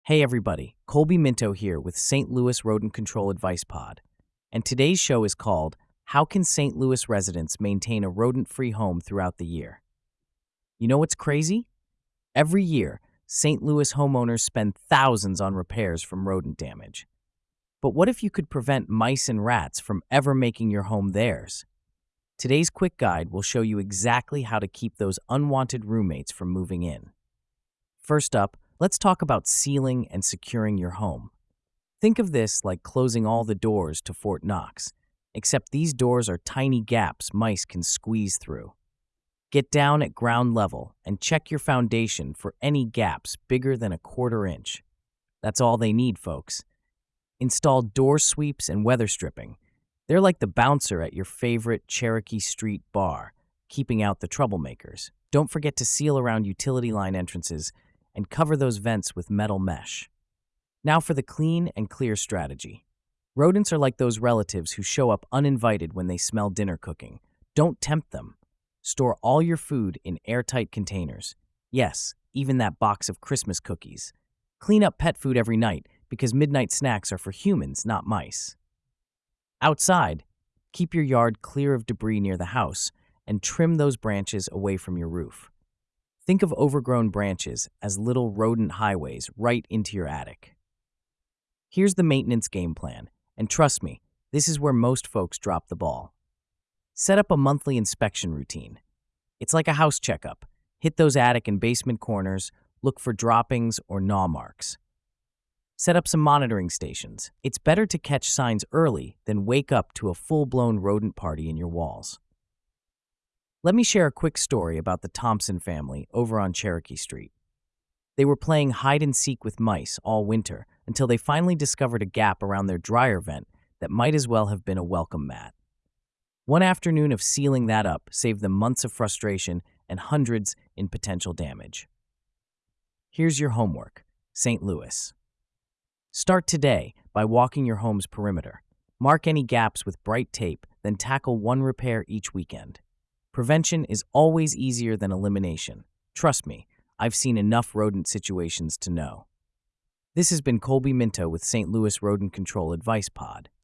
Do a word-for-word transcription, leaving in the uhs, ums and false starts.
Hey everybody, Colby Minto here with Saint Louis Rodent Control Advice Pod. And today's show is called How Can Saint Louis Residents Maintain a Rodent-Free Home Throughout the Year? You know what's crazy? Every year, Saint Louis homeowners spend thousands on repairs from rodent damage. But what if you could prevent mice and rats from ever making your home theirs? Today's quick guide will show you exactly how to keep those unwanted roommates from moving in. First up, let's talk about sealing and securing your home. Think of this like closing all the doors to Fort Knox, except these doors are tiny gaps mice can squeeze through. Get down at ground level and check your foundation for any gaps bigger than a quarter inch. That's all they need, folks. Install door sweeps and weather stripping. They're like the bouncer at your favorite Cherokee Street bar, keeping out the troublemakers. Don't forget to seal around utility line entrances and cover those vents with metal mesh. Now for the clean and clear strategy. Rodents are like those relatives who show up uninvited when they smell dinner cooking. Don't tempt them. Store all your food in airtight containers. Yes, even that box of Christmas cookies. Clean up pet food every night because midnight snacks are for humans, not mice. Outside, keep your yard clear of debris near the house and trim those branches away from your roof. Think of overgrown branches as little rodent highways right into your attic. Here's the maintenance game plan, and trust me, this is where most folks drop the ball. Set up a monthly inspection routine. It's like a house checkup. Hit those attic and basement corners, look for droppings or gnaw marks. Set up some monitoring stations. It's better to catch signs early than wake up to a full-blown rodent party in your walls. Let me share a quick story about the Thompson family over on Cherokee Street. They were playing hide-and-seek with mice all winter until they finally discovered a gap around their dryer vent that might as well have been a welcome mat. One afternoon of sealing that up saved them months of frustration and hundreds in potential damage. Here's your homework, Saint Louis. Start today by walking your home's perimeter. Mark any gaps with bright tape, then tackle one repair each weekend. Prevention is always easier than elimination. Trust me, I've seen enough rodent situations to know. This has been Colby Minto with Saint Louis Rodent Control Advice Pod.